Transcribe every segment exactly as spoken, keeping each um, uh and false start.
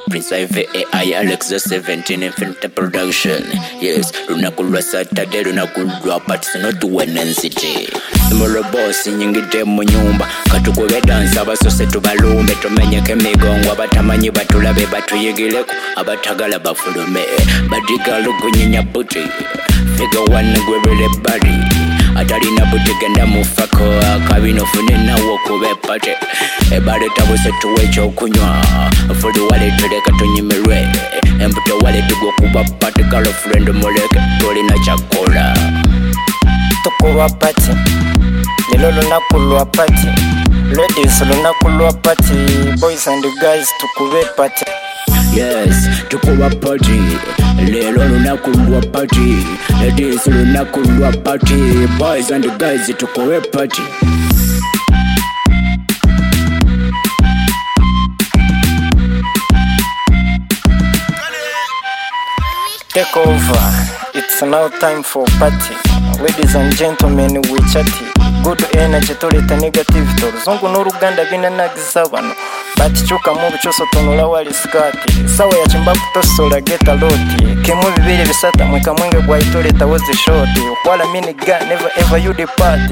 Prince Ivy A I Alexa seventeen Infinite Production. Yes, lunakulwa Saturday lunakulwa party not Wednesday. Tomorrow boss nyingite mu nyumba katukube dance abasose tubalumbe tumenyeke migongo abatamanyi batulabe batuyigireko abatagala bafulume badigalo kunyinya buti figure one gwebele body atalina buti genda mufako akabino funena wokube pate ebale tabuse tuwe chokunywa fudi wale tuleka tunyimirwe embuto wale tugwa kuba pate girlfriend moleke tolina chakola tukuba pati lelo lunakulwa pati ladies lunakulwa pati boys and guys tukube pati. Yes, tukuba party. Lelo lunakulwa party. Ladies lunakulwa party. Boys and guys tukuwe party. Take over. It's now time for party. Ladies and gentlemen, we chatty. Good energy toleta negative to Zongo n'Uruganda binanagiza bano batichuka mu bichoso tonula wali skati sawa ya chimba kutosola geta loti kemu bibiri bisata mweka mwenge gwa itoleta wozi shoti wala mini ga never ever you depart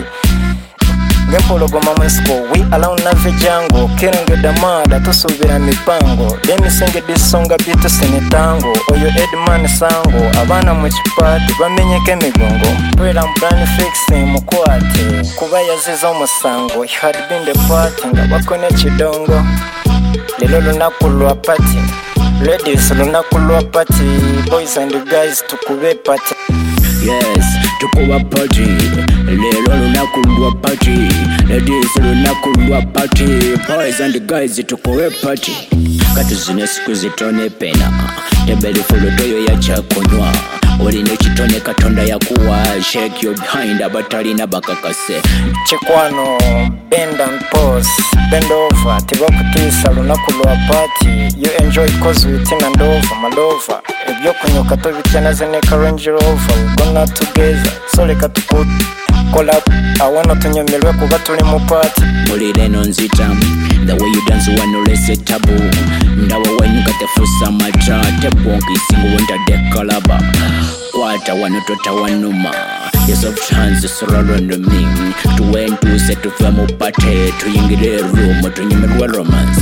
Gempolo goma mwesko we allow nave jango kerenge damada tusubira mipango demi senge disonga bitu sinitango oyo Edman sango abana mu chipati bamenyeke migongo pwera brand fixing mukwate kuba yaziza umusango he had been the party ngabakone chidongo lelo lunakulwa party ladies lunakulwa party boys and guys tukube party. Yes, tukuba party. Lelo lunakulwa party. Ladies lunakulwa party. Boys and guys tukuwe party. Katuzine siku zitone pena tebeli fulutoyo ya chakunywa Oline chitone katonda ya kuwa shake your behind abatalina bakakase Chikwano bend and pause bend over tibakutisa lunakulwa party you enjoy cause within and over malova ebyo kunyoka to bityana zeneka Range Rover we gonna together so leka tukut collab awana tunyemelwe kuba tuli mu party Mulire nonzita the way you dance one less taboo ndawa when katefusa mata tebonki singo wenda dekalaba kwata wanotota wanuma yes of chance surround me to when to set to famo party to yingire room to nyimelwa romance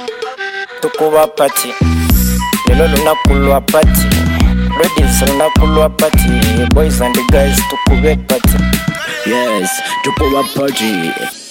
tukuba party lelo lunakulwa party ladies lunakulwa party boys and guys tukube party. Yes tukuba party.